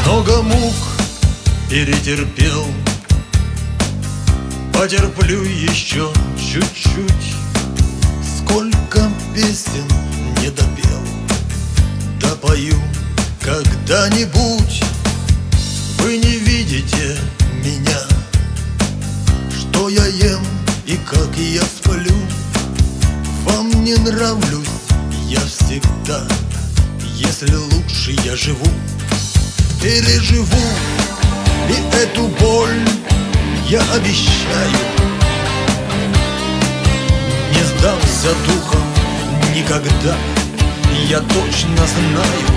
Много мук перетерпел, потерплю еще чуть-чуть. Сколько песен не допел, допою когда-нибудь. Вы не видите меня, что я ем и как я сплю. Вам не нравлюсь я всегда, если лучше я живу. Переживу и эту боль, я обещаю. Не сдамся духом никогда, я точно знаю.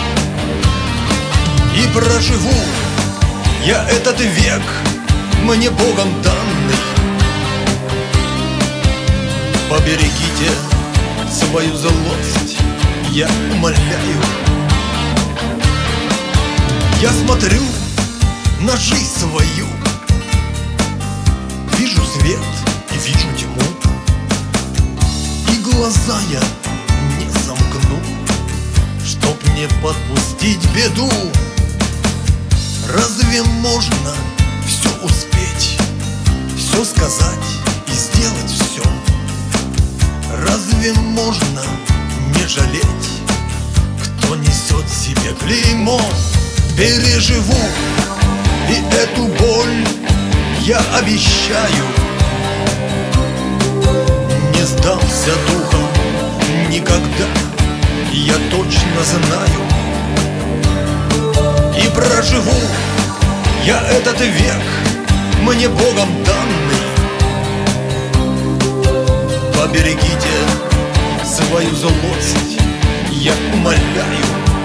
И проживу я этот век, мне Богом данный. Поберегите свою злость, я умоляю. Я смотрю на жизнь свою, вижу свет и вижу тьму, и глаза я не замкну, чтоб не подпустить беду. Разве можно все успеть, все сказать и сделать все? Разве можно не жалеть, кто несет в себе клеймо? Переживу и эту боль, я обещаю. Не сдамся духом никогда, я точно знаю. И проживу я этот век, мне Богом данный. Поберегите свою злость, я умоляю.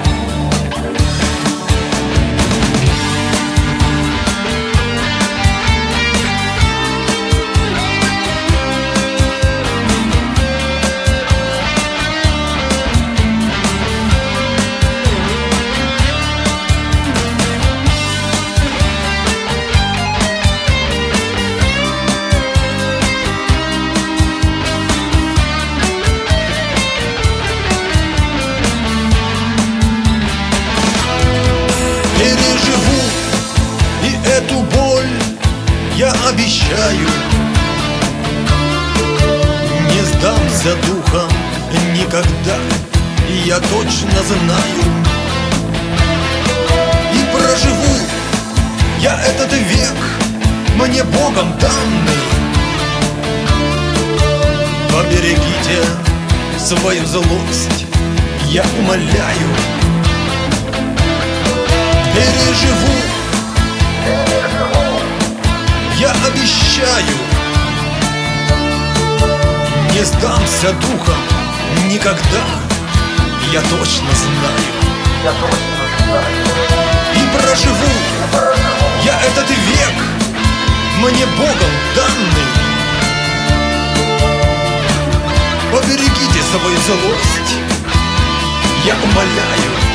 Переживу и эту боль, я обещаю. Не сдамся духом никогда, я точно знаю. И проживу я этот век, мне Богом данный. Поберегите свою злость, я умоляю. Переживу, я обещаю. Не сдамся духом никогда, я точно знаю. И проживу я этот век, мне Богом данный. Поберегите свою злость, я умоляю.